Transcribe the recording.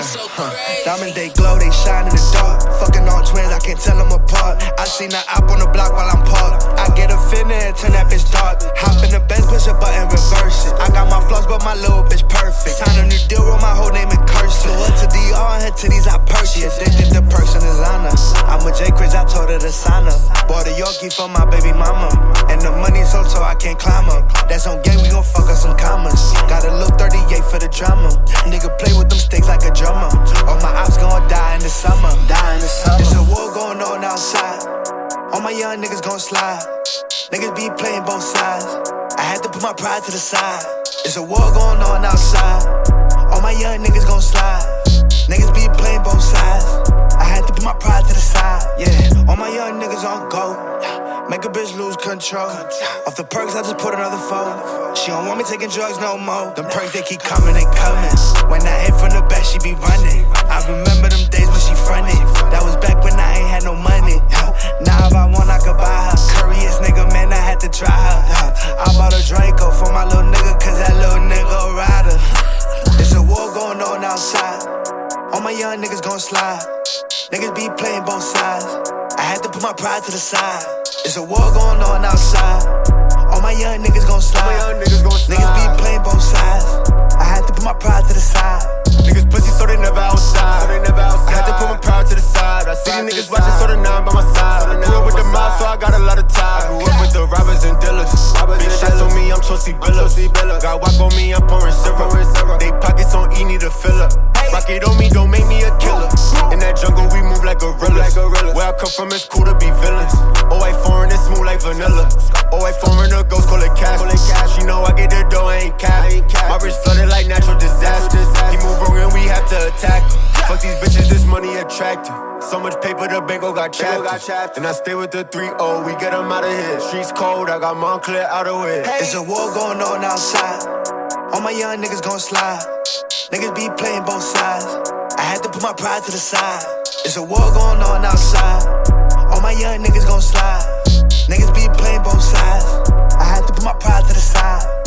Diamonds, they glow, they shine in the dark. Fucking on twins, I can't tell them apart. I seen her op on the block while I'm parked. I get a finna and turn that bitch dark. Hop in the Benz, push a button, reverse it. I got my flaws, but my little bitch perfect. Sign a new deal, wrote my whole name in cursive. Flew up to DR, her titties I purchased. She addicted to perks and designer. I'm with J. Chris, I told her to sign up. Bought a Yorkie for my baby mama. And the money's so I can't climb up. That's on game, we gon' fuck up some commas. Got a little 38 for the drama. Nigga play with them sticks like a drummer. All my ops gon' die in the summer. There's a war going on outside. All my young niggas gon' slide. Niggas be playing both sides. I had to put my pride to the side. There's a war going on outside. All my young niggas gon' slide. Niggas be playing both sides. I had to put my pride to the side. Yeah, all my young niggas on go. Make a bitch lose control. Off the perks, I just put another fold. She don't want me taking drugs no more. Them perks, they keep coming and coming. When I hit from the back, she be running. I remember them days when she fronted. That was back when I ain't had no money. Now if I want, I could buy her. Curriest nigga, man, I had to try her. I bought a Draco for my little nigga, cause that little nigga a rider. There's a war going on outside. All my young niggas gon' slide. Niggas be playing both sides. I had to put my pride to the side. There's a war going on outside. All my young niggas gon' slide. Niggas be playing both sides. I had to put my pride to the side. Niggas pussy so they never outside. I had to put my pride to the side. I see these niggas watching so the 9 by my side. I grew up with the mob so I got a lot of ties. Grew up with the robbers and dealers. Big shots on me, I'm Chelsea Billups. Got walk on me, I'm pouring syrup. They pockets on E, need a filler. Rocket on me, don't make me a killer. In that jungle, we move like gorillas. Where I come from, it's cool to be villains. Oh, I foreign, it's smooth like vanilla. Oh, I foreign, the ghost call it cash. She know I get the dough, I ain't cap. My wrist flooded like natural disaster. He move wrong and we have to attack. Fuck these bitches, this money attractive. So much paper, the bango got chapped. And I stay with the 3-0, we get them out of here. Streets cold, I got Montclair out of here. There's a war going on outside. All my young niggas gon' slide. Niggas be playing both sides. I had to put my pride to the side. There's a war going on outside. All my young niggas gon' slide. Niggas be playing both sides. I had to put my pride to the side.